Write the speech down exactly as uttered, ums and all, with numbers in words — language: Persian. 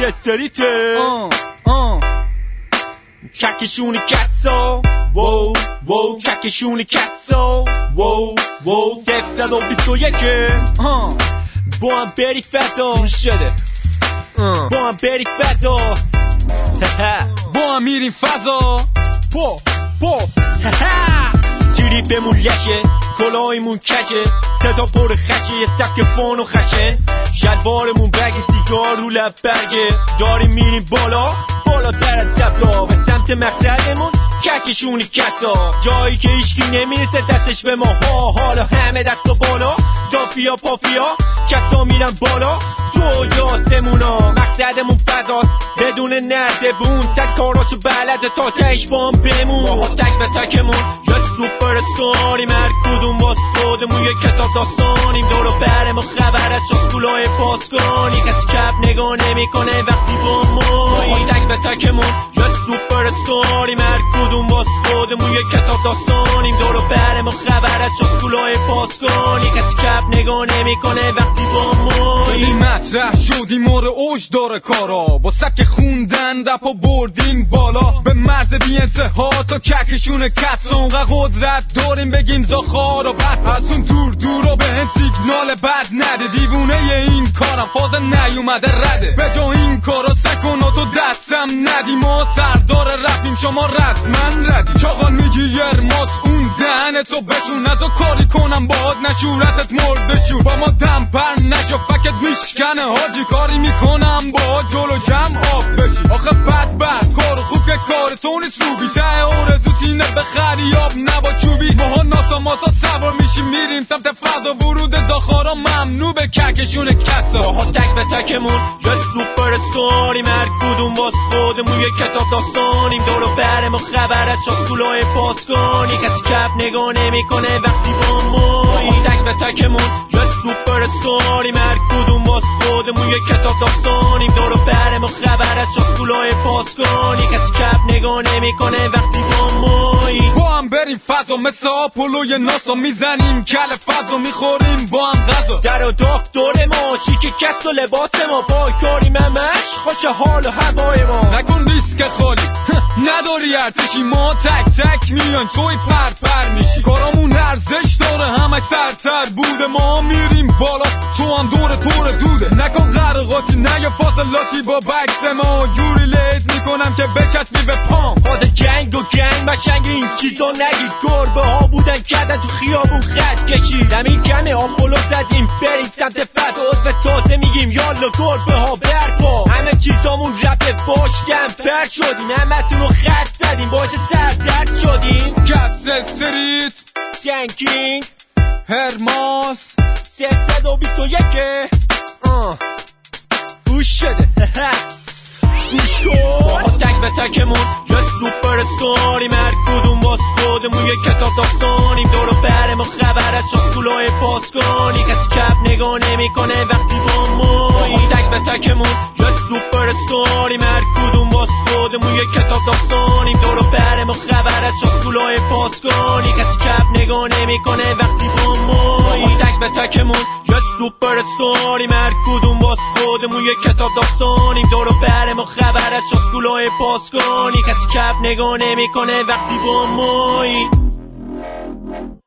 استریته ککشون کتسا وو وو ککشون کتسا وو وو سفصد و بیست و یکه با هم بری فتا شده با هم بری فتا با هم میریم فضا پو پو تریپمون لشه کلاهیمون کشه صدا پر خشه یه سبک فان و خشن شلوارمون بگ سیگار رو لب برگه داریم میریم بالا بالاتر از دبلا به سمت مقصدمون ککشونی کتا جایی که هیچکی نمیرسه دستش به ما ها حالا همه دست و بالا تافیا پافیا کتا میرن بالا تو یاسمونا مقصدمون فضاست بدون نردبون تک کاراشو بلده تا تهش با هم بمون ماها تک به تکمون یه سوپر استاریم هر کدوم باز خودمون یه کتاب داستانیم دورو برم و خبر از شاسکولای پاسکانی کسی کپ نگاه نمی کنه وقتی با مایی تک به تکمون یه سوپر استاریم هر کدوم باز خودمون یه کتاب داستانیم دورو برم و خبر از شاسکولای پاسکانی کسی کپ نگاه نمی کنه وقتی با مایی مطرح شدیم مور اوج داره کارا با سبک خوندن رپ و بردیم بالا به مرز بی انتها تا ککشون کتسون قدرت داریم بگیم زاخارا بعد از اون دور دورا به هم سیگنال بد نده دیوونه این کارم فاز نیومده رده به جا این کارا سکناتو دستم ندی ما سردار رپیم شما رسمن ردی چاقال میگی یرماس اون دهنتو بشون نزا کاری کنم باهات نشورتت مرده شون با ما دم پر نشو فکت میشکنه حاجی کاری میکنم با جلو جمع آب بشی آخه بد بد کار خوب که کار تو نیست روبی ته آرزو تینه به خریاب نبا چوبی ماها ناسا ماسا سوار میشیم میریم سمت فضا ورود زاخارا ممنوع به ککشون کتسا ماها تک به تکمون یه سوپر استاریم هر کدوم باز خودمون یه کتاب داستانیم دورو برم و خبر از شاسکولای پاسکانی کسی کپ نگاه نمی کنه وقتی با مایی تک به تکمون یه سوپر استاریم هر کدوم باز خودمون یه کتاب داستانیم دورو برم و خبر از شاسکولای پاسکانی کسی کپ نگاه نمی کنه وقتی با مایی با هم بریم فضا مثل آپولوی ناسا میزنیم کل فضا میخوریم با هم غذا در و دکتر ما شیک کت و لباس ما پای کاریم همش خوش حال و هوای ما نکن ریسک خالی نداری ارتشی ما تک تک میان توی پر پر میشی کارامون ارزش داره همش سرتر بوده ما میریم بالا تو هم دور تور دوده نکن غرقاتی نه یا فاصلاتی با بکس ما جوری لیت میکنم که بچسبی به پام باد جنگ و گنگ بشنگ این چیزا نگید گربه ها بودن کردن تو خیابون خط کشید دمین کمه آپولو زدیم بریم سمت فضا عضو تازه میگیم یالا گربه ها برپا همه چیزامون رپ باش دم پر شدیم همه تونو خط زدیم باعث سردرد شدیم کتس استریت سنکینگ هرماس سفصد و بیست و یکه گوش شده گوش کن ماها تک به تکمون یه سوپر استاریم هر کدوم باز خودمون یه کتاب داستانیم دورو برم و خبر از شاسکولای پاسکانی کسی کپ نگاه نمی کنه وقتی با مایی تک به تکمون یه سوپر استاریم هر کدوم باز خودمون یه کتاب داستانیم دورو برم و خبر از شاسکولای پاسکانی کسی کپ نگاه نمی کنه وقتی با مایی تک به تکمون یه سوپر استاریم هر کدوم باز خودمون یه کتاب داستانیم دورو برم و خبر از شاسکولای پاسکانی کسی کپ نگاه نمی کنه وقتی با مایی